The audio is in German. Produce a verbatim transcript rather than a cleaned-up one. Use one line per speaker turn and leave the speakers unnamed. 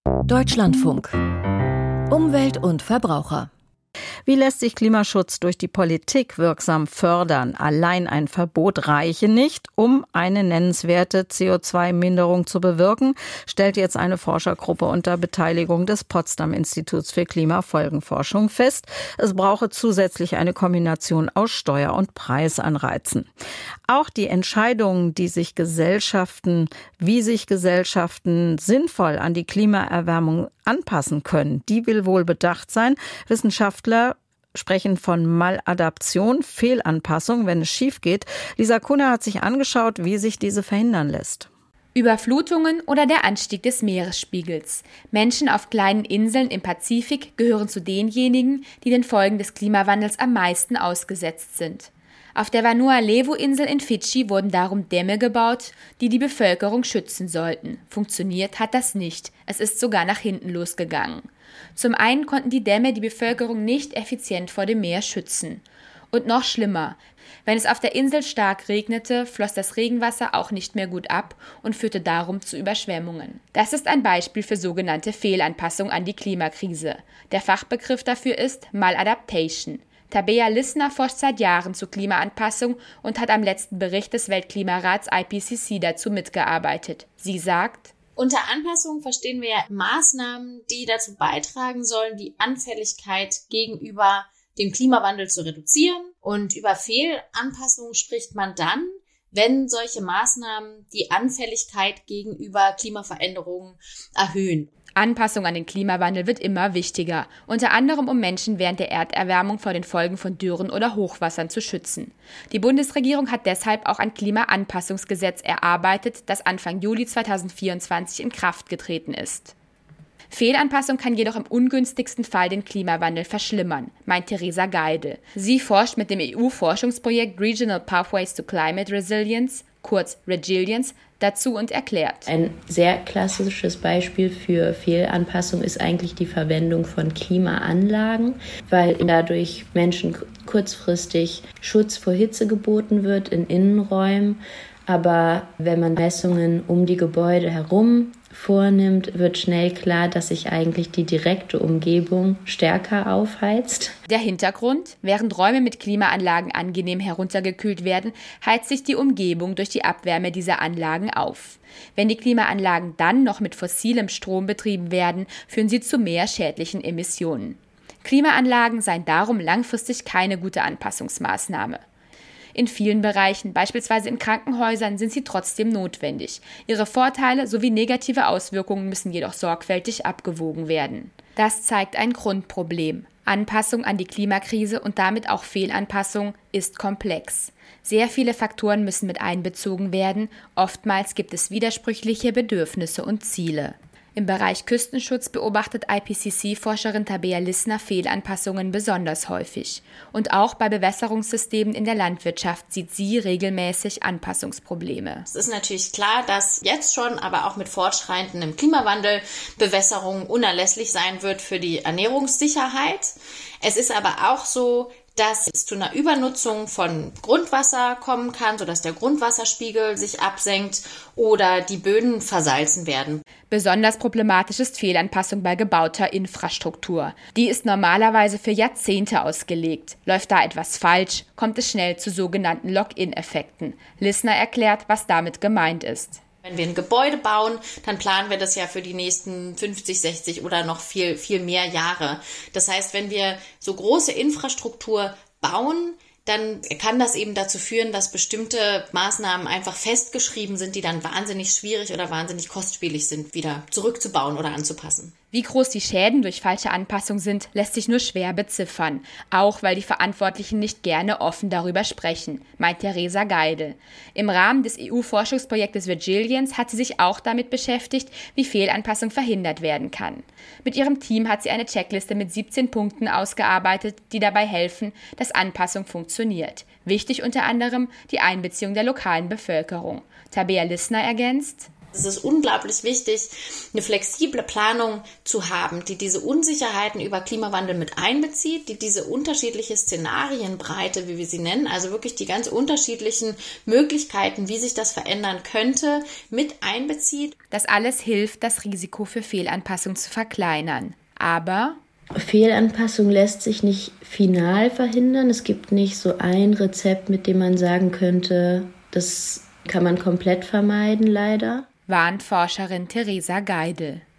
Deutschlandfunk. Umwelt und Verbraucher.
Wie lässt sich Klimaschutz durch die Politik wirksam fördern? Allein ein Verbot reiche nicht, um eine nennenswerte C O zwei Minderung zu bewirken, stellt jetzt eine Forschergruppe unter Beteiligung des Potsdam-Instituts für Klimafolgenforschung fest. Es brauche zusätzlich eine Kombination aus Steuer- und Preisanreizen. Auch die Entscheidungen, die sich Gesellschaften, wie sich Gesellschaften sinnvoll an die Klimaerwärmung anpassen können, die will wohl bedacht sein. Wissenschaftler sprechen von Maladaption, Fehlanpassung, wenn es schief geht. Lisa Kunner hat sich angeschaut, wie sich diese verhindern lässt.
Überflutungen oder der Anstieg des Meeresspiegels. Menschen auf kleinen Inseln im Pazifik gehören zu denjenigen, die den Folgen des Klimawandels am meisten ausgesetzt sind. Auf der Vanua-Levu-Insel in Fidschi wurden darum Dämme gebaut, die die Bevölkerung schützen sollten. Funktioniert hat das nicht. Es ist sogar nach hinten losgegangen. Zum einen konnten die Dämme die Bevölkerung nicht effizient vor dem Meer schützen. Und noch schlimmer, wenn es auf der Insel stark regnete, floss das Regenwasser auch nicht mehr gut ab und führte darum zu Überschwemmungen. Das ist ein Beispiel für sogenannte Fehlanpassung an die Klimakrise. Der Fachbegriff dafür ist Maladaptation. Tabea Lissner forscht seit Jahren zu Klimaanpassung und hat am letzten Bericht des Weltklimarats I P C C dazu mitgearbeitet. Sie sagt:
Unter Anpassung verstehen wir Maßnahmen, die dazu beitragen sollen, die Anfälligkeit gegenüber dem Klimawandel zu reduzieren. Und über Fehlanpassung spricht man dann, wenn solche Maßnahmen die Anfälligkeit gegenüber Klimaveränderungen erhöhen.
Anpassung an den Klimawandel wird immer wichtiger, unter anderem um Menschen während der Erderwärmung vor den Folgen von Dürren oder Hochwassern zu schützen. Die Bundesregierung hat deshalb auch ein Klimaanpassungsgesetz erarbeitet, das Anfang Juli zweitausendvierundzwanzig in Kraft getreten ist. Fehlanpassung kann jedoch im ungünstigsten Fall den Klimawandel verschlimmern, meint Theresa Geidel. Sie forscht mit dem E U-Forschungsprojekt Regional Pathways to Climate Resilience, kurz Regilience, dazu und erklärt.
Ein sehr klassisches Beispiel für Fehlanpassung ist eigentlich die Verwendung von Klimaanlagen, weil dadurch Menschen kurzfristig Schutz vor Hitze geboten wird in Innenräumen. Aber wenn man Messungen um die Gebäude herum vornimmt, wird schnell klar, dass sich eigentlich die direkte Umgebung stärker aufheizt.
Der Hintergrund: Während Räume mit Klimaanlagen angenehm heruntergekühlt werden, heizt sich die Umgebung durch die Abwärme dieser Anlagen auf. Wenn die Klimaanlagen dann noch mit fossilem Strom betrieben werden, führen sie zu mehr schädlichen Emissionen. Klimaanlagen seien darum langfristig keine gute Anpassungsmaßnahme. In vielen Bereichen, beispielsweise in Krankenhäusern, sind sie trotzdem notwendig. Ihre Vorteile sowie negative Auswirkungen müssen jedoch sorgfältig abgewogen werden. Das zeigt ein Grundproblem. Anpassung an die Klimakrise und damit auch Fehlanpassung ist komplex. Sehr viele Faktoren müssen mit einbezogen werden. Oftmals gibt es widersprüchliche Bedürfnisse und Ziele. Im Bereich Küstenschutz beobachtet I P C C-Forscherin Tabea Lissner Fehlanpassungen besonders häufig. Und auch bei Bewässerungssystemen in der Landwirtschaft sieht sie regelmäßig Anpassungsprobleme.
Es ist natürlich klar, dass jetzt schon, aber auch mit fortschreitendem Klimawandel Bewässerung unerlässlich sein wird für die Ernährungssicherheit. Es ist aber auch so, dass es zu einer Übernutzung von Grundwasser kommen kann, sodass der Grundwasserspiegel sich absenkt oder die Böden versalzen werden.
Besonders problematisch ist Fehlanpassung bei gebauter Infrastruktur. Die ist normalerweise für Jahrzehnte ausgelegt. Läuft da etwas falsch, kommt es schnell zu sogenannten Lock-in-Effekten. Lissner erklärt, was damit gemeint ist.
Wenn wir ein Gebäude bauen, dann planen wir das ja für die nächsten fünfzig, sechzig oder noch viel, viel mehr Jahre. Das heißt, wenn wir so große Infrastruktur bauen, dann kann das eben dazu führen, dass bestimmte Maßnahmen einfach festgeschrieben sind, die dann wahnsinnig schwierig oder wahnsinnig kostspielig sind, wieder zurückzubauen oder anzupassen.
Wie groß die Schäden durch falsche Anpassung sind, lässt sich nur schwer beziffern, auch weil die Verantwortlichen nicht gerne offen darüber sprechen, meint Theresa Geidel. Im Rahmen des E U-Forschungsprojektes Regilience hat sie sich auch damit beschäftigt, wie Fehlanpassung verhindert werden kann. Mit ihrem Team hat sie eine Checkliste mit siebzehn Punkten ausgearbeitet, die dabei helfen, dass Anpassung funktioniert. Wichtig unter anderem die Einbeziehung der lokalen Bevölkerung. Tabea Lissner ergänzt:
Es ist unglaublich wichtig, eine flexible Planung zu haben, die diese Unsicherheiten über Klimawandel mit einbezieht, die diese unterschiedliche Szenarienbreite, wie wir sie nennen, also wirklich die ganz unterschiedlichen Möglichkeiten, wie sich das verändern könnte, mit einbezieht.
Das alles hilft, das Risiko für Fehlanpassung zu verkleinern. Aber
Fehlanpassung lässt sich nicht final verhindern. Es gibt nicht so ein Rezept, mit dem man sagen könnte, das kann man komplett vermeiden, leider.
Warnt Forscherin Theresa Geidel.